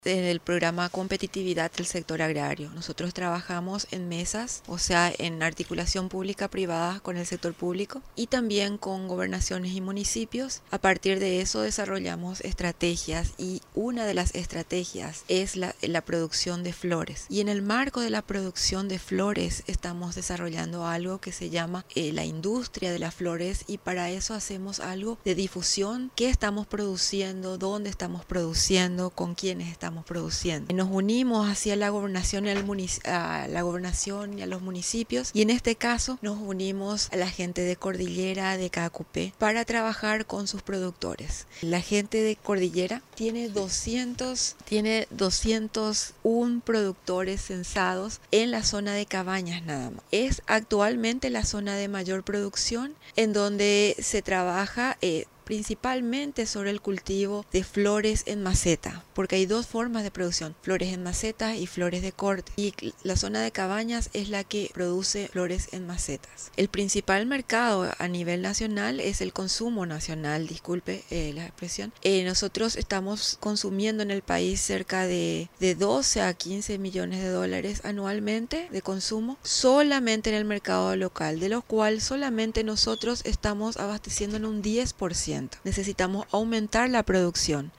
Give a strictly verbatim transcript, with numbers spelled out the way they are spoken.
del programa Competitividad del Sector Agrario. Nosotros trabajamos en mesas, o sea, en articulación pública-privada con el sector público y también con gobernaciones y municipios. A partir de eso desarrollamos estrategias y una de las estrategias es la, la producción de flores. Y en el marco de la producción de flores estamos desarrollando algo que se llama eh, la industria de las flores, y para eso hacemos algo de difusión: qué estamos produciendo, dónde estamos produciendo, con quiénes estamos produciendo. Nos unimos hacia la gobernación y, al a la gobernación y a los municipios, y en este caso nos unimos a la gente de Cordillera, de Caacupé, para trabajar con sus productores. La gente de Cordillera tiene doscientos, tiene doscientos uno productores censados en la zona de Cabañas nada más. Es actualmente la zona de mayor producción, en donde se trabaja eh, principalmente sobre el cultivo de flores en maceta, porque hay dos formas de producción: flores en maceta y flores de corte, y la zona de Cabañas es la que produce flores en macetas. El principal mercado a nivel nacional es el consumo nacional, disculpe eh, la expresión. Eh, nosotros estamos consumiendo en el país cerca de, de doce a quince millones de dólares anualmente de consumo, solamente en el mercado local, de lo cual solamente nosotros estamos abasteciendo en un diez por ciento. Necesitamos aumentar la producción.